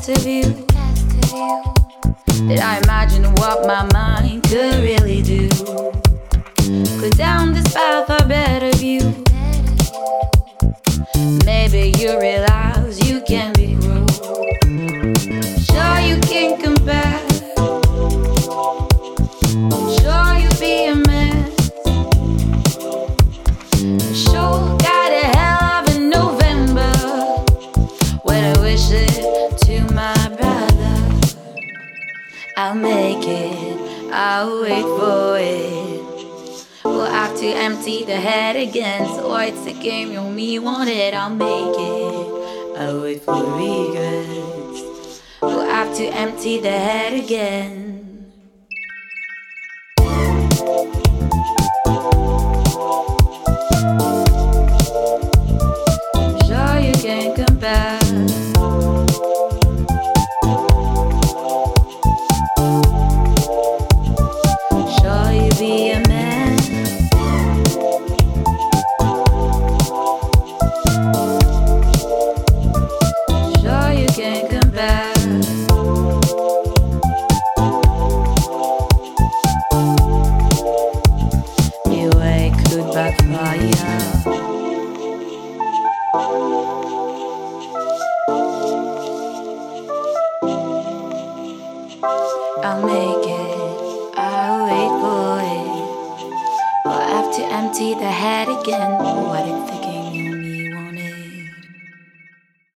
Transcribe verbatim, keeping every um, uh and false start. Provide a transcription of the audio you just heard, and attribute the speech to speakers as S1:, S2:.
S1: best of you. Did I imagine what my mind could really do? Go down this path for better view. Maybe you realize you can be cruel. Sure you can compare. Sure you be a mess. Sure got a hell of a November when I wish it to my brother. I'll make it, I'll wait for it. We'll have to empty the head again. So it's a game, you me want it, I'll make it. I'll wait for regrets. We'll have to empty the head again. I'm sure you can compare. Sure you be a man. Sure you can compare. Your way could backfire. I'll make it, I'll wait for it. We'll have to empty the head again. What if